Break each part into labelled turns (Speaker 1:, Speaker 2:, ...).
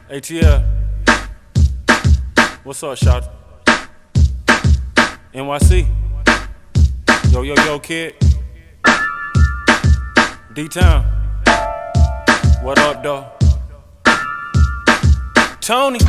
Speaker 1: ATL, what's up, shot? NYC, yo, kid. D-Town, what up, though? Tony.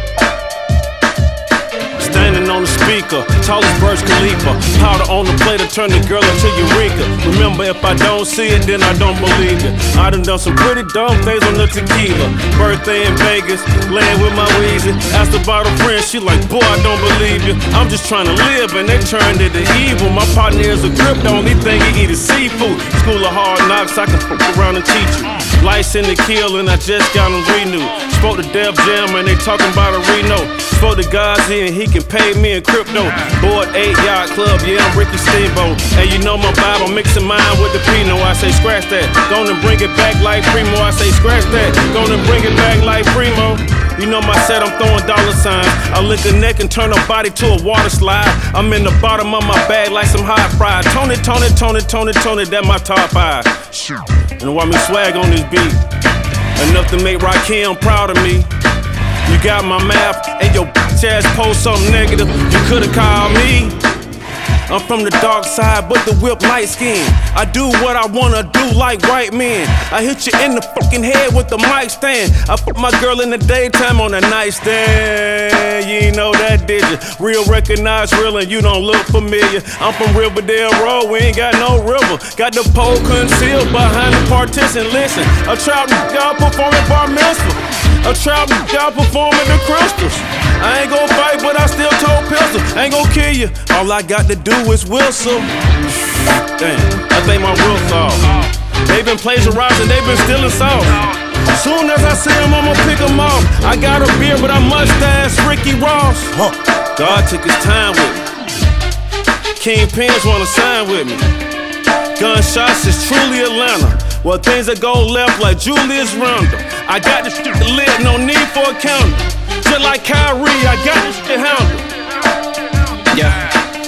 Speaker 1: Standing on the speaker, tallest Burj Khalifa. Powder on the plate to turn the girl into Eureka. Remember, if I don't see it, then I don't believe it. I done some pretty dumb things on the tequila. Birthday in Vegas, laying with my Weezy. Asked about a friend, she like, boy, I don't believe you. I'm just trying to live, and they turned it to evil. My partner is a grip, the only thing he eat is seafood. School of hard knocks, I can fuck around and teach you. License to kill, and I just got them renewed. Spoke to Def Jam, and they talking about a Reno. Spoke to Gazi, and he can pay me in crypto. Board 8 Yacht Club, yeah, I'm Ricky Steamboat. And you know my vibe, I'm mixing mine with the Pinot. I say scratch that, gonna bring it back like Primo. I say scratch that, gonna bring it back like Primo. You know my set, I'm throwing dollar signs. I lick a neck and turn her body to a water slide. I'm in the bottom of my bag like some hot fries. Tony, that my top 5. And watch me swag on this beat. Enough to make Rakim proud of me. You got my map and your bitch ass post something negative. You could've called me. I'm from the dark side, but the whip light skin. I do what I wanna do like white men. I hit you in the fucking head with the mic stand. I put my girl in the daytime on a nightstand. You ain't know that, did you? Real recognize real and you don't look familiar. I'm from Riverdale Road, we ain't got no river. Got the pole concealed behind the partition. Listen, a trap y'all performing bar mitzvah. A trap y'all performing the crystals. I ain't gon' fight, but I still told pistol. Ain't gon' kill you. All I got to do is whistle. Damn, I think my will's off. They been plagiarizing, they been stealing sauce. Soon as I see them, I'ma pick them off. I got a beard, but I mustache Ricky Ross. God took his time with me. Kingpins wanna sign with me. Gunshots is truly Atlanta. Well, things that go left like Julius Randle. I got this shit lit, no need for a counter. Just like Kyrie, I got this shit handled. Yeah.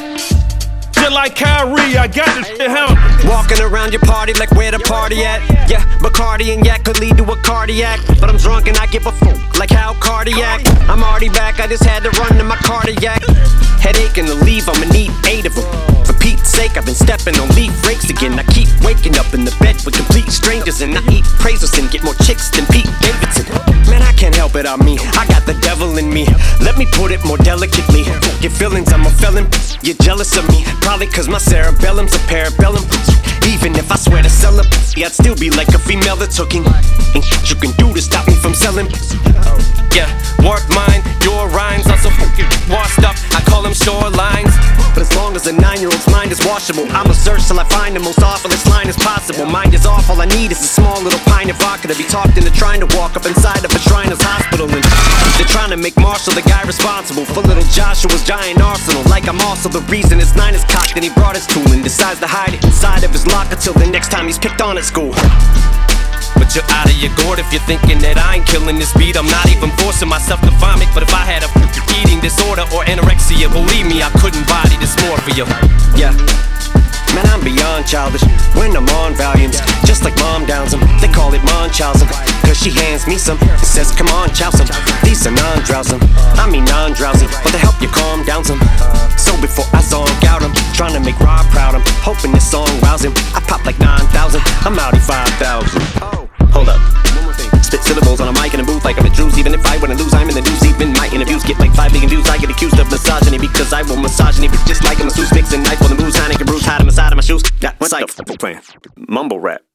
Speaker 1: Just like Kyrie, I got this shit handled.
Speaker 2: Walking around your party like where the party at. Yeah, Bacardi and yak could lead to a cardiac. But I'm drunk and I give a fuck like how cardiac. I'm already back, I just had to run to my cardiac. Headache and to leave, I'ma need 8 of them. For Pete's sake, I've been stepping on leaf rakes again. I keep waking up in the bed with complete strangers. And I eat praisers and get more chicks than Pete Davidson. Man, I can't help it, I mean, I got the devil in me. Let me put it more delicately. Your feelings, I'm a felon. You're jealous of me, probably cause my cerebellum's a parabellum. Even if I swear to sell it, I'd still be like a female that's hooking. Ain't shit you can do to stop me from selling. Yeah, work mine, your rhymes are so fucking washed up. I call them shorelines. But as long as a 9-year-old's mind is washable, I'ma search till I find the most awfulest line as possible. Mind is off, all I need is a small little pint of vodka to be talked into trying to walk up inside of a Shriners hospital. And they're trying to make Marshall the guy responsible for little Joshua's giant arsenal. Like I'm also the reason his 9 is cocked and he brought his tool and decides to hide it inside of his locker till the next time he's picked on at school. But you're out of your gourd if you're thinking that I ain't killing this beat. I'm not even forcing myself to vomit. But if I had a eating disorder or anorexia, believe me, I couldn't body dysmorphia. Yeah, man, I'm beyond childish when I'm on Valiums. Just like mom downs them, they call it Munchausen. Cause she hands me some and says, come on, chow some. These are non-drowsome, I mean non-drowsy, but to help you calm down some. So before I zonk out, I'm trying to make Rob proud. I'm hoping this song rouse him. I pop like 9,000, I'm outie 5,000. Hold up, spit syllables on a mic in a booth like I'm at Drew's. Even if I wouldn't lose, I'm in the news. Even my interviews get like 5 million views. I get accused of misogyny because I will misogyny. But just like a masseuse mixing knife on the moves, Heineken brews hot on the side of my shoes. Got what the f*** playing? Mumble rap.